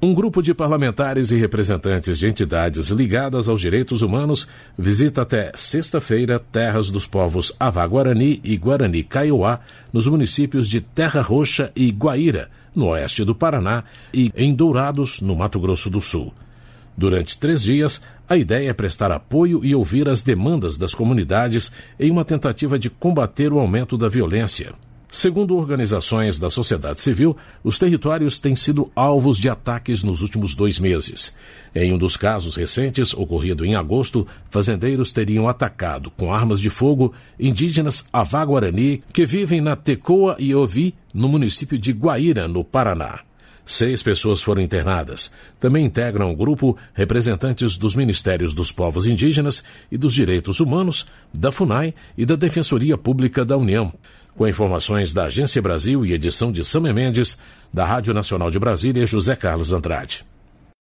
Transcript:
Um grupo de parlamentares e representantes de entidades ligadas aos direitos humanos visita até sexta-feira terras dos povos Avá-Guarani e Guarani-Kaiowá, nos municípios de Terra Roxa e Guaíra, no oeste do Paraná, e em Dourados, no Mato Grosso do Sul. Durante 3 dias, a ideia é prestar apoio e ouvir as demandas das comunidades em uma tentativa de combater o aumento da violência. Segundo organizações da sociedade civil, os territórios têm sido alvos de ataques nos últimos 2 meses. Em um dos casos recentes, ocorrido em agosto, fazendeiros teriam atacado com armas de fogo indígenas Avá-Guarani que vivem na Tecoa e Ovi, no município de Guaíra, no Paraná. 6 pessoas foram internadas. Também integram o grupo representantes dos Ministérios dos Povos Indígenas e dos Direitos Humanos, da FUNAI e da Defensoria Pública da União. Com informações da Agência Brasil e edição de Samé Mendes, da Rádio Nacional de Brasília, José Carlos Andrade.